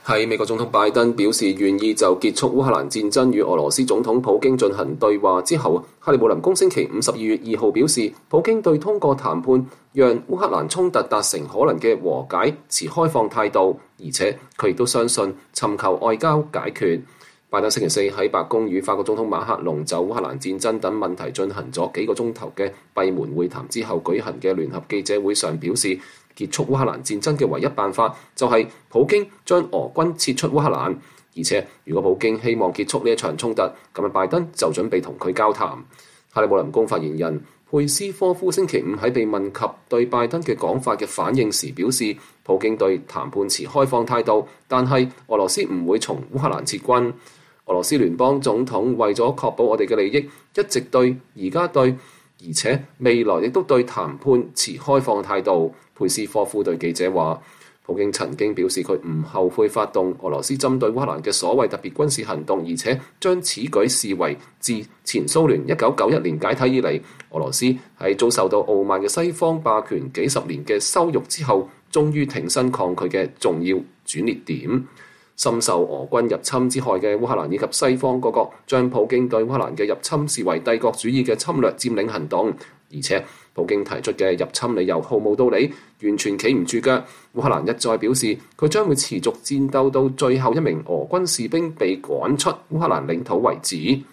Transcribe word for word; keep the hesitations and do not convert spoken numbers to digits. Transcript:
喺美國總統拜登表示願意就結束烏克蘭戰爭與俄羅斯總統普京進行對話之後，克里姆林宮星期五十二月二號表示，普京對通過談判讓烏克蘭衝突達成可能嘅和解持開放態度，而且佢亦都相信尋求外交解決。拜登星期四喺白宮與法國總統馬克龍就烏克蘭戰爭等問題進行咗幾個鐘頭嘅閉門會談之後舉行嘅聯合記者會上表示，結束烏克蘭戰爭嘅唯一辦法就係普京將俄軍撤出烏克蘭，而且如果普京希望結束呢一場衝突，咁啊拜登就準備同佢交談。克里姆林宮發言人佩斯科夫星期五喺被問及對拜登嘅講法嘅反應時表示，普京對談判持開放態度，但係俄羅斯唔會從烏克蘭撤軍。俄羅斯聯邦總統為咗確保我哋嘅利益，一直對、而家對，而且未來亦都對談判持開放態度。佩斯科夫對記者話，普京曾經表示佢唔後悔發動俄羅斯針對烏克蘭嘅所謂特別軍事行動，而且將此舉視為自前蘇聯一九九一年解體以嚟，俄羅斯喺遭受到傲慢嘅西方霸權幾十年嘅羞辱之後，終於挺身抗拒嘅重要轉捩點。深受俄軍入侵之害嘅烏克蘭以及西方各國將普京對烏克蘭嘅入侵視為帝國主義嘅侵略佔領行動，而且普京提出嘅入侵理由毫無道理，完全企唔住腳。烏克蘭一再表示，佢將會持續戰鬥到最後一名俄軍士兵被趕出烏克蘭領土為止。